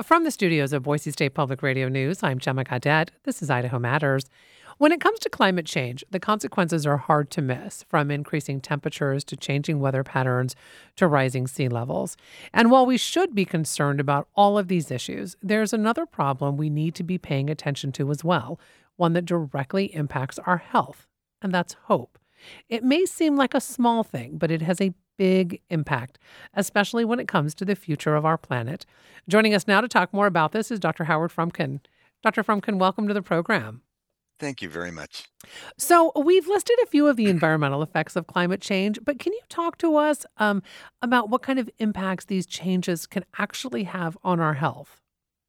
From the studios of Boise State Public Radio News, I'm Gemma Cadet. This is Idaho Matters. When it comes to climate change, the consequences are hard to miss, from increasing temperatures to changing weather patterns to rising sea levels. And while we should be concerned about all of these issues, there's another problem we need to be paying attention to as well, one that directly impacts our health, and that's hope. It may seem like a small thing, but it has a big impact, especially when it comes to the future of our planet. Joining us now to talk more about this is Dr. Howard Frumkin. Dr. Frumkin, welcome to the program. Thank you very much. So, we've listed a few of the environmental effects of climate change, but can you talk to us about what kind of impacts these changes can actually have on our health?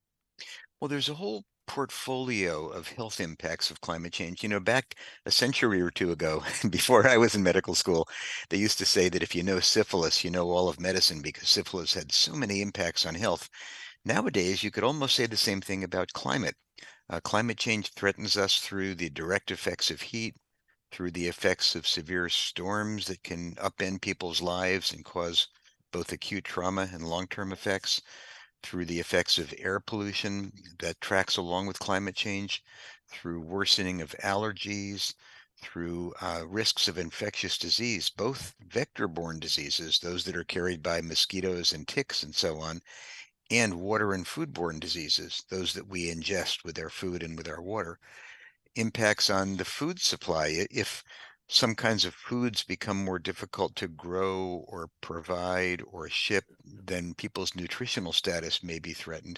Well, there's a whole portfolio of health impacts of climate change. Back a century or two ago, before I was in medical school, they used to say that if you know syphilis, you know all of medicine because syphilis had so many impacts on health. Nowadays, you could almost say the same thing about climate. Climate change threatens us through the direct effects of heat, through the effects of severe storms that can upend people's lives and cause both acute trauma and long-term effects, through the effects of air pollution that tracks along with climate change, through worsening of allergies, through risks of infectious disease, both vector-borne diseases, those that are carried by mosquitoes and ticks and so on, and water and foodborne diseases, those that we ingest with our food and with our water. Impacts on the food supply. If some kinds of foods become more difficult to grow or provide or ship, then people's nutritional status may be threatened.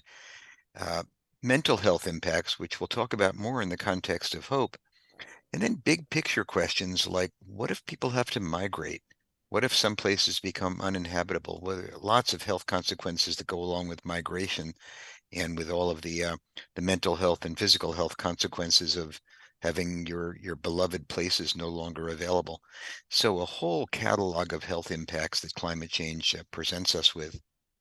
Uh, Mental health impacts, which we'll talk about more in the context of hope. And then big picture questions like, what if people have to migrate? What if some places become uninhabitable? Well, there are lots of health consequences that go along with migration and with all of the mental health and physical health consequences of having your beloved places no longer available. So a whole catalog of health impacts that climate change presents us with.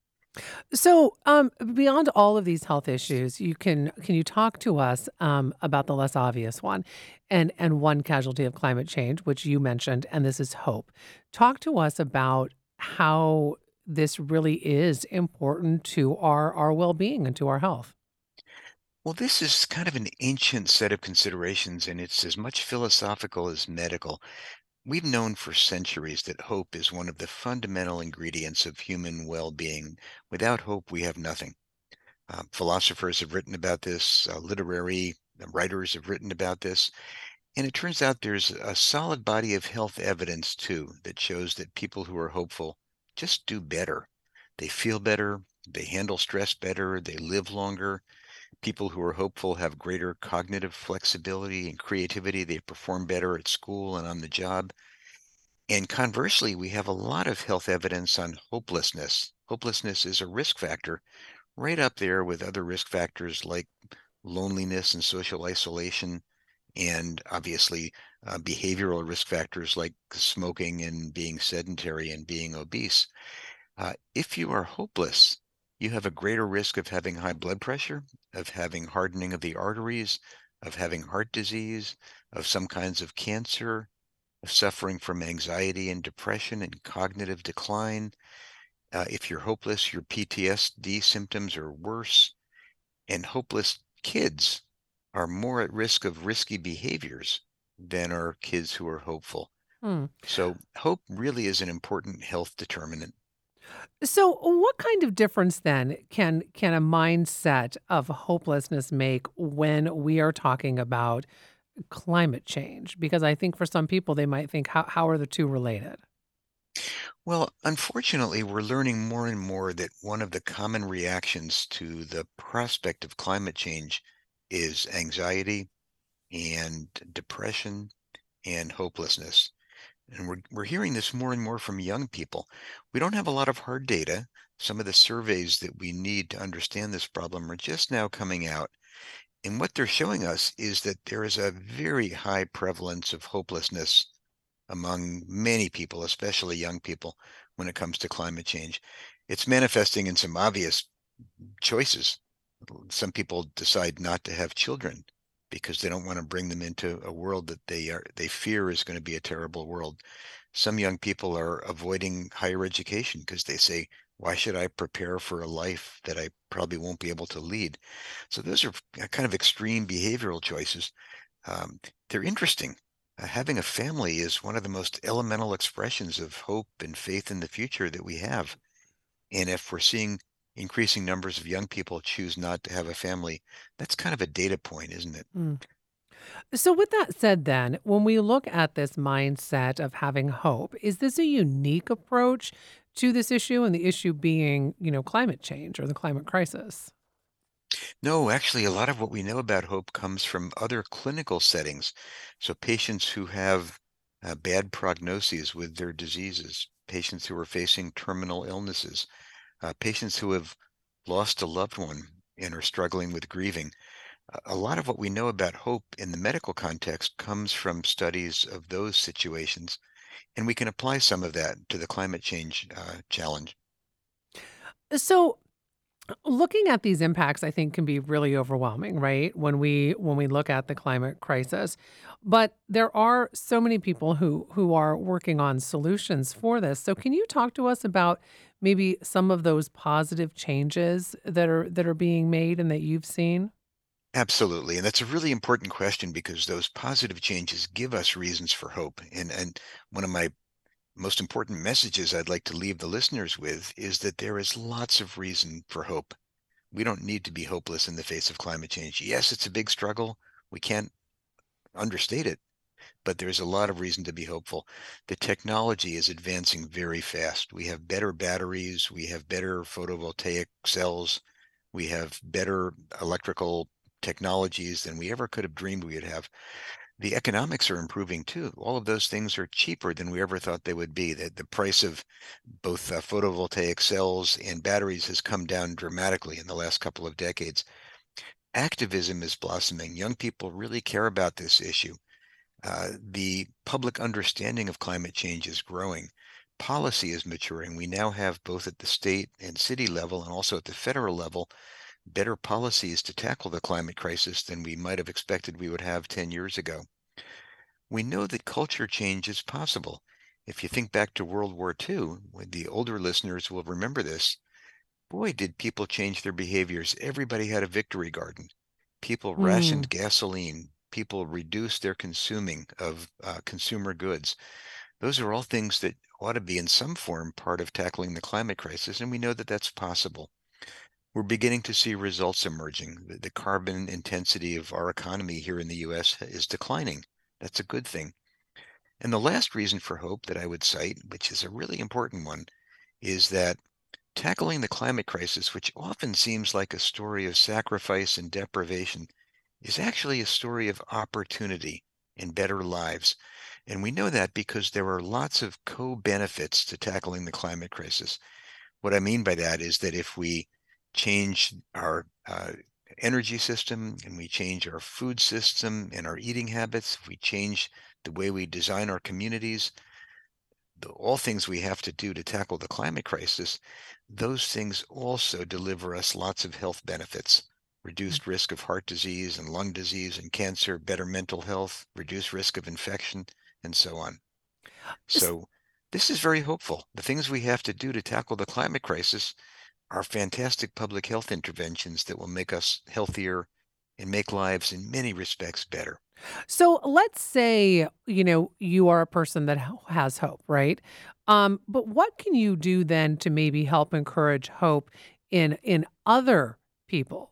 So, beyond all of these health issues, can you talk to us about the less obvious one, and one casualty of climate change, which you mentioned, and this is hope. Talk to us about how this really is important to our well being and to our health. Well, this is kind of an ancient set of considerations, and it's as much philosophical as medical. We've known for centuries that hope is one of the fundamental ingredients of human well-being. Without hope, we have nothing. Philosophers have written about this, literary writers have written about this, and it turns out there's a solid body of health evidence too that shows that people who are hopeful just do better. They feel better, they handle stress better, they live longer. People who are hopeful have greater cognitive flexibility and creativity. They perform better at school and on the job. And conversely, we have a lot of health evidence on hopelessness. Hopelessness is a risk factor right up there with other risk factors like loneliness and social isolation, and obviously behavioral risk factors like smoking and being sedentary and being obese. If you are hopeless, you have a greater risk of having high blood pressure, of having hardening of the arteries, of having heart disease, of some kinds of cancer, of suffering from anxiety and depression and cognitive decline. If you're hopeless, your PTSD symptoms are worse, and hopeless kids are more at risk of risky behaviors than are kids who are hopeful. Hmm. So hope really is an important health determinant. So, what kind of difference then can a mindset of hopelessness make when we are talking about climate change? Because I think for some people they might think, how are the two related? Well, unfortunately, we're learning more and more that one of the common reactions to the prospect of climate change is anxiety and depression and hopelessness. And we're hearing this more and more from young people. We don't have a lot of hard data. Some of the surveys that we need to understand this problem are just now coming out. And what they're showing us is that there is a very high prevalence of hopelessness among many people, especially young people, when it comes to climate change. It's manifesting in some obvious choices. Some people decide not to have children because they don't want to bring them into a world that they fear is going to be a terrible world. Some young people are avoiding higher education because they say, Why should I prepare for a life that I probably won't be able to lead? So those are kind of extreme behavioral choices. Um, they're interesting. Having a family is one of the most elemental expressions of hope and faith in the future that we have. And if we're seeing increasing numbers of young people choose not to have a family, that's kind of a data point, isn't it? Mm. So, with that said, then, when we look at this mindset of having hope, is this a unique approach to this issue and the issue being, climate change or the climate crisis? No, actually, a lot of what we know about hope comes from other clinical settings. So patients who have bad prognoses with their diseases, patients who are facing terminal illnesses, patients who have lost a loved one and are struggling with grieving. A lot of what we know about hope in the medical context comes from studies of those situations, and we can apply some of that to the climate change challenge. So, looking at these impacts, I think, can be really overwhelming, right? When we look at the climate crisis, but there are so many people who are working on solutions for this. So, can you talk to us about maybe some of those positive changes that are being made and that you've seen? Absolutely. And that's a really important question because those positive changes give us reasons for hope. And one of my most important messages I'd like to leave the listeners with is that there is lots of reason for hope. We don't need to be hopeless in the face of climate change. Yes, it's a big struggle. We can't understate it, but there's a lot of reason to be hopeful. The technology is advancing very fast. We have better batteries, we have better photovoltaic cells, we have better electrical technologies than we ever could have dreamed we would have. The economics are improving too. All of those things are cheaper than we ever thought they would be. The price of both photovoltaic cells and batteries has come down dramatically in the last couple of decades. Activism is blossoming. Young people really care about this issue. The public understanding of climate change is growing. Policy is maturing. We now have both at the state and city level and also at the federal level better policies to tackle the climate crisis than we might have expected we would have 10 years ago. We know that culture change is possible. If you think back to World War II, when the older listeners will remember this, boy, did people change their behaviors. Everybody had a victory garden. People Mm. rationed gasoline. People reduced their consuming of consumer goods. Those are all things that ought to be in some form part of tackling the climate crisis, and we know that that's possible. We're beginning to see results emerging. The carbon intensity of our economy here in the US is declining. That's a good thing. And the last reason for hope that I would cite, which is a really important one, is that tackling the climate crisis, which often seems like a story of sacrifice and deprivation, is actually a story of opportunity and better lives. And we know that because there are lots of co-benefits to tackling the climate crisis. What I mean by that is that if we change our energy system and we change our food system and our eating habits, if we change the way we design our communities, all things we have to do to tackle the climate crisis, those things also deliver us lots of health benefits. Reduced risk of heart disease and lung disease and cancer, better mental health, reduced risk of infection, and so on. So this is very hopeful. The things we have to do to tackle the climate crisis are fantastic public health interventions that will make us healthier and make lives in many respects better. So let's say, you are a person that has hope, right? But what can you do then to maybe help encourage hope in other people?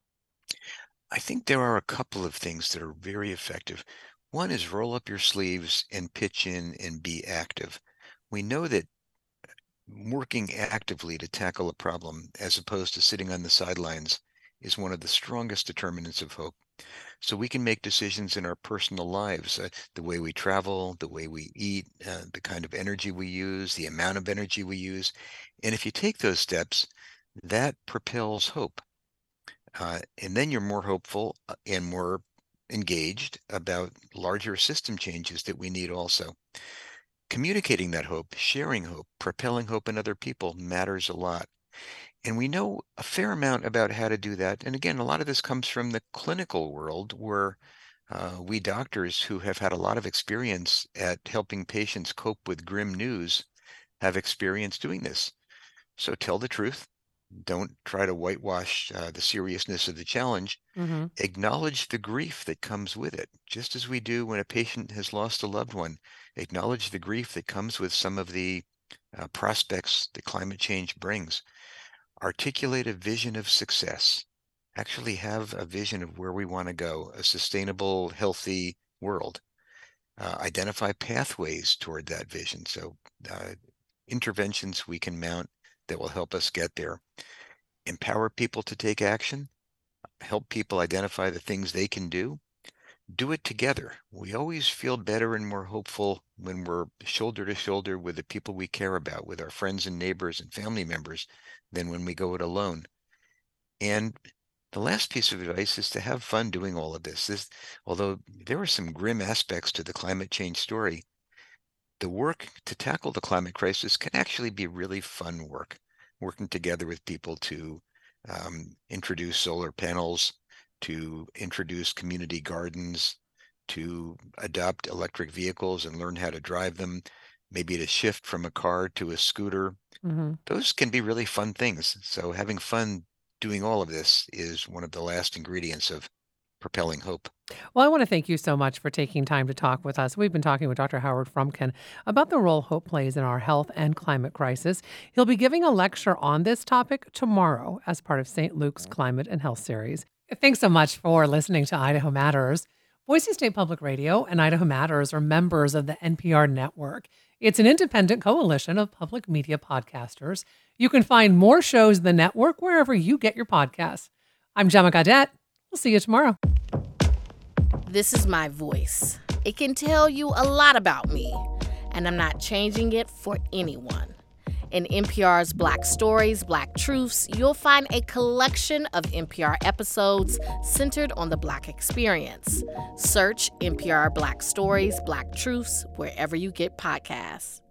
I think there are a couple of things that are very effective. One is roll up your sleeves and pitch in and be active. We know that working actively to tackle a problem as opposed to sitting on the sidelines is one of the strongest determinants of hope. So we can make decisions in our personal lives, the way we travel, the way we eat, the kind of energy we use, the amount of energy we use. And if you take those steps, that propels hope. And then you're more hopeful and more engaged about larger system changes that we need also. Communicating that hope, sharing hope, propelling hope in other people matters a lot. And we know a fair amount about how to do that. And again, a lot of this comes from the clinical world where we doctors who have had a lot of experience at helping patients cope with grim news have experience doing this. So tell the truth. Don't try to whitewash the seriousness of the challenge. Hmm. Acknowledge the grief that comes with it, just as we do when a patient has lost a loved one. Acknowledge the grief that comes with some of the prospects that climate change brings. Articulate a vision of success. Actually have a vision of where we want to go, a sustainable, healthy world. Identify pathways toward that vision. So interventions we can mount that will help us get there. Empower people to take action. Help people identify the things they can do. Do it together. We always feel better and more hopeful when we're shoulder to shoulder with the people we care about, with our friends and neighbors and family members, than when we go it alone. And the last piece of advice is to have fun doing all of this. Although there are some grim aspects to the climate change story, the work to tackle the climate crisis can actually be really fun work. Working together with people to introduce solar panels, to introduce community gardens, to adopt electric vehicles and learn how to drive them, maybe to shift from a car to a scooter. Hmm. Those can be really fun things. So having fun doing all of this is one of the last ingredients of propelling hope. Well, I want to thank you so much for taking time to talk with us. We've been talking with Dr. Howard Frumkin about the role hope plays in our health and climate crisis. He'll be giving a lecture on this topic tomorrow as part of St. Luke's Climate and Health Series. Thanks so much for listening to Idaho Matters. Boise State Public Radio and Idaho Matters are members of the NPR network. It's an independent coalition of public media podcasters. You can find more shows in the network wherever you get your podcasts. I'm Gemma Gaudette. We'll see you tomorrow. This is my voice. It can tell you a lot about me, and I'm not changing it for anyone. In NPR's Black Stories, Black Truths, you'll find a collection of NPR episodes centered on the Black experience. Search NPR Black Stories, Black Truths wherever you get podcasts.